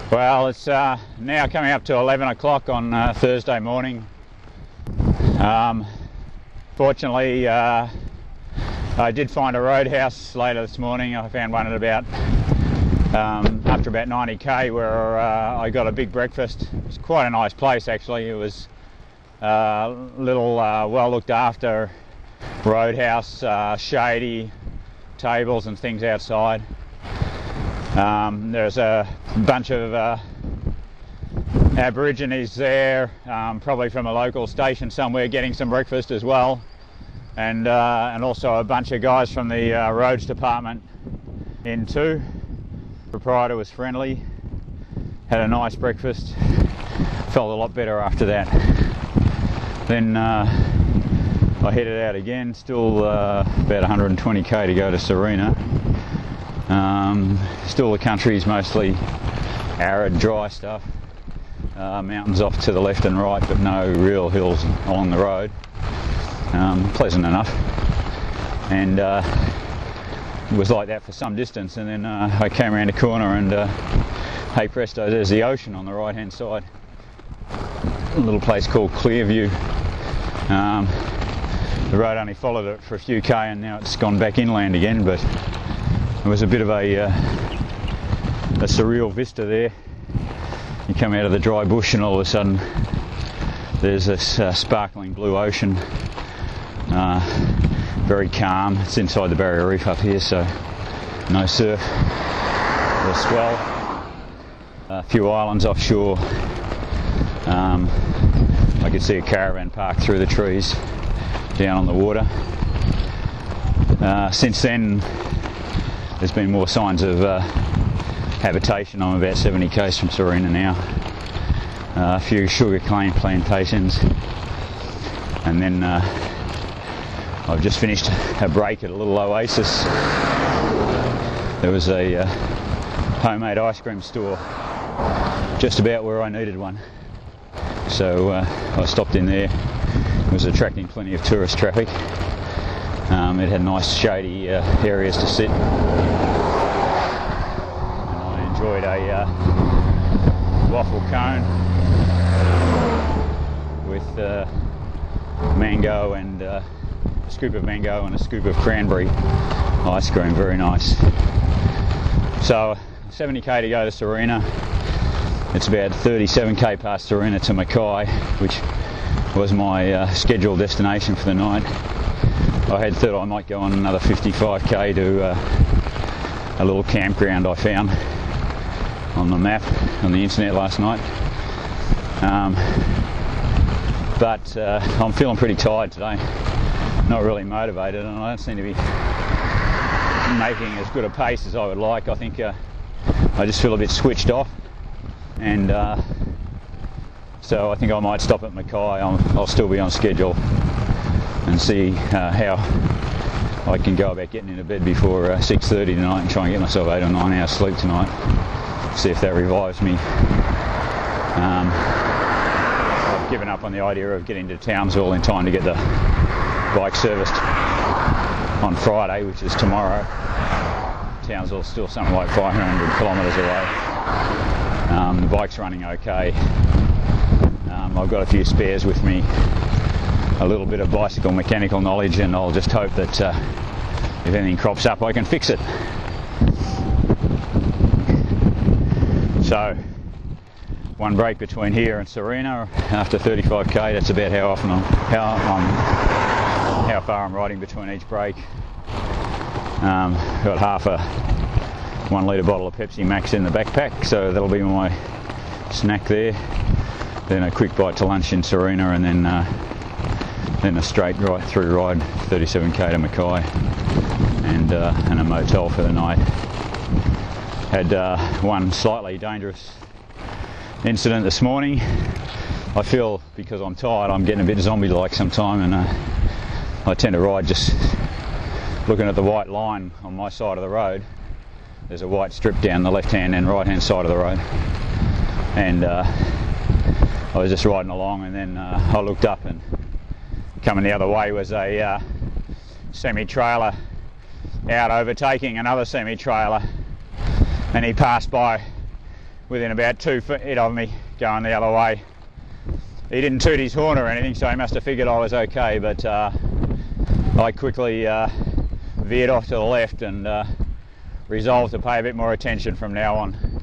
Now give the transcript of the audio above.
Well, it's now coming up to 11 o'clock on Thursday morning. Fortunately, I did find a roadhouse later this morning. I found one at about after about 90k where I got a big breakfast. It was quite a nice place actually. It was a little well looked after roadhouse, shady, tables and things outside. There's a bunch of Aborigines there, probably from a local station somewhere, getting some breakfast as well, and also a bunch of guys from the roads department in too. The proprietor was friendly, had a nice breakfast, felt a lot better after that. Then I headed out again, still about 120k to go to Sarina. Still the country's mostly arid, dry stuff. Mountains off to the left and right, but no real hills along the road. Pleasant enough. And it was like that for some distance, and then I came around a corner and hey presto, there's the ocean on the right hand side. A little place called Clearview. The road only followed it for a few k and now it's gone back inland again, but it was a bit of a surreal vista there. You come out of the dry bush and all of a sudden there's this sparkling blue ocean, very calm. It's inside the Barrier Reef up here, so no surf or swell. A few islands offshore. I could see a caravan parked through the trees down on the water. Since then there's been more signs of habitation. I'm about 70 k's from Sarina now. A few sugar cane plantations, and then I've just finished a break at a little oasis. There was a homemade ice cream store just about where I needed one, so I stopped in there. It was attracting plenty of tourist traffic. It had nice shady areas to sit, and I enjoyed a waffle cone with mango and a scoop of mango and a scoop of cranberry ice cream. Very nice. So 70k to go to Sarina. It's about 37k past Sarina to Mackay, which was my scheduled destination for the night. I had thought I might go on another 55k to a little campground I found on the map on the internet last night. But I'm feeling pretty tired today, not really motivated, and I don't seem to be making as good a pace as I would like. I think I just feel a bit switched off, and so I think I might stop at Mackay. I'll still be on schedule and see how I can go about getting into bed before 6:30 tonight and try and get myself 8 or 9 hours sleep tonight. See if that revives me. I've given up on the idea of getting to Townsville in time to get the bike serviced on Friday, which is tomorrow. Townsville's still something like 500 kilometres away. The bike's running okay. I've got a few spares with me, a little bit of bicycle mechanical knowledge, and I'll just hope that if anything crops up I can fix it. So one break between here and Sarina after 35k. That's about how far I'm riding between each break. Got half a 1 litre bottle of Pepsi Max in the backpack, so that'll be my snack there. Then a quick bite to lunch in Sarina, and then a straight right through ride 37k to Mackay, and a motel for the night. Had one slightly dangerous incident this morning. I feel, because I'm tired, I'm getting a bit zombie-like sometime, and I tend to ride just looking at the white line on my side of the road. There's a white strip down the left-hand and right-hand side of the road, and I was just riding along, and then I looked up, and coming the other way was a semi-trailer out overtaking another semi-trailer, and he passed by within about 2 feet of me going the other way. He didn't toot his horn or anything, so he must have figured I was okay, but I quickly veered off to the left and resolved to pay a bit more attention from now on.